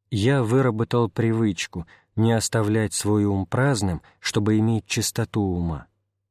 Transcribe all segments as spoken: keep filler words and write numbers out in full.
Я выработал привычку не оставлять свой ум праздным, чтобы иметь чистоту ума.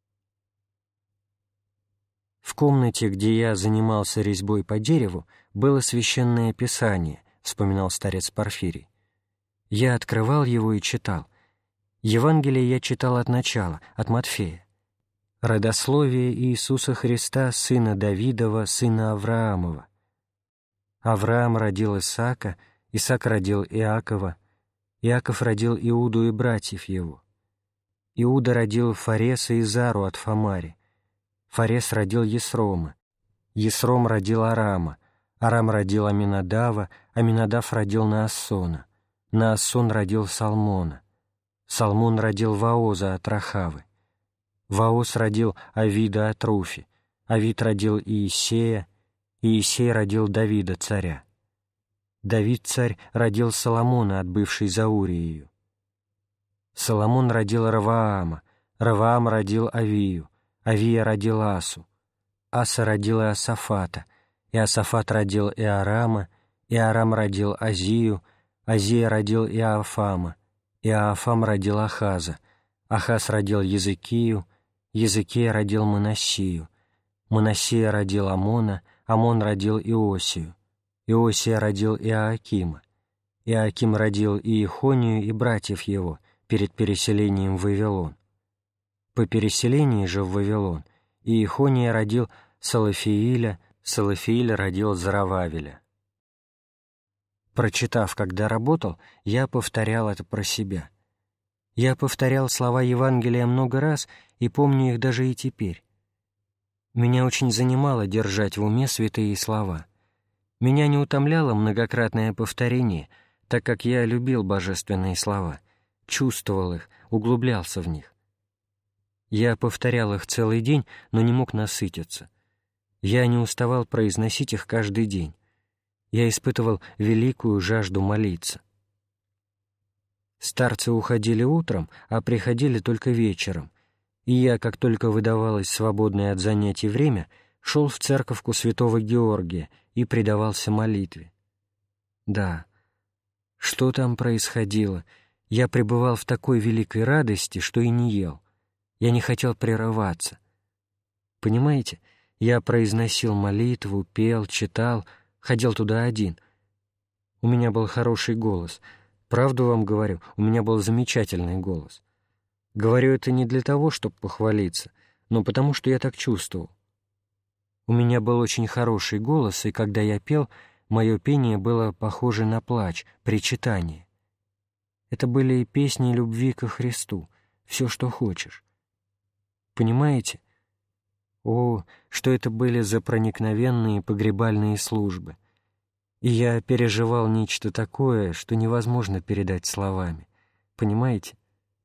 В комнате, где я занимался резьбой по дереву, было священное писание, вспоминал старец Порфирий. Я открывал его и читал. Евангелие я читал от начала, от Матфея. Родословие Иисуса Христа, сына Давидова, сына Авраамова. Авраам родил Исаака, Исаак родил Иакова, Иаков родил Иуду и братьев его. Иуда родил Фареса и Зару от Фамари. Фарес родил Есрома. Есром родил Арама. Арам родил Аминадава, Аминадав родил Наассона. Наассон родил Салмона. Салмон родил Ваоза от Рахавы. Ваоз родил Авида от Руфи. Авид родил Иисея. Иисей родил Давида царя. Давид царь родил Соломона от бывшей Зауриею. Соломон родил Раваама. Раваам родил Авию. Авия родил Асу. Аса родил Иосафата. Иосафат родил Иорама. Иорам родил Азию. Азия родил Иоафама. Иоафам родил Ахаза. Ахаз родил Езекию. Езекия родил Манассию. Манассия родил Амона. Амон родил Иосию. Иосия родил Иоакима. Иоаким родил Иехонию и братьев его перед переселением в Вавилон. По переселении же в Вавилон Иехония родил Салафииля, Салафииль родил Зарававеля. Прочитав, когда работал, я повторял это про себя. Я повторял слова Евангелия много раз и помню их даже и теперь. Меня очень занимало держать в уме святые слова. Меня не утомляло многократное повторение, так как я любил божественные слова, чувствовал их, углублялся в них. Я повторял их целый день, но не мог насытиться. Я не уставал произносить их каждый день. Я испытывал великую жажду молиться. Старцы уходили утром, а приходили только вечером, и я, как только выдавалось свободное от занятий время, шел в церковку святого Георгия и предавался молитве. Да, что там происходило? Я пребывал в такой великой радости, что и не ел. Я не хотел прерываться. Понимаете, я произносил молитву, пел, читал, ходил туда один. У меня был хороший голос. Правду вам говорю, у меня был замечательный голос. Говорю это не для того, чтобы похвалиться, но потому что я так чувствовал. У меня был очень хороший голос, и когда я пел, мое пение было похоже на плач, причитание. Это были песни любви ко Христу, все, что хочешь. Понимаете? О, что это были за проникновенные погребальные службы. И я переживал нечто такое, что невозможно передать словами. Понимаете?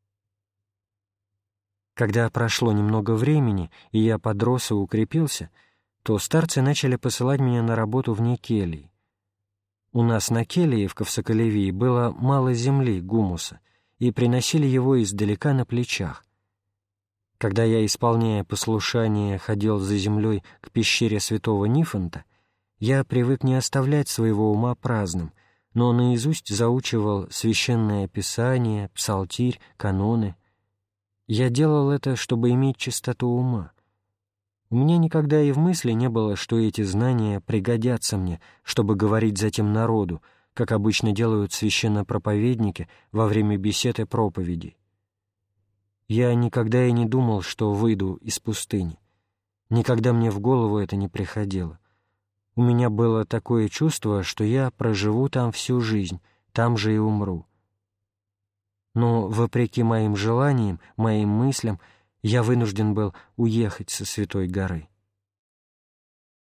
Когда прошло немного времени, и я подрос и укрепился, то старцы начали посылать меня на работу вне келий. У нас на келии в Ковсоколевии было мало земли, гумуса, и приносили его издалека на плечах. Когда я, исполняя послушание, ходил за землей к пещере святого Нифонта, я привык не оставлять своего ума праздным, но наизусть заучивал священное писание, псалтирь, каноны. Я делал это, чтобы иметь чистоту ума. У меня никогда и в мысли не было, что эти знания пригодятся мне, чтобы говорить затем народу, как обычно делают священнопроповедники во время бесед и проповедей. Я никогда и не думал, что выйду из пустыни. Никогда мне в голову это не приходило. У меня было такое чувство, что я проживу там всю жизнь, там же и умру. Но, вопреки моим желаниям, моим мыслям, я вынужден был уехать со Святой горы.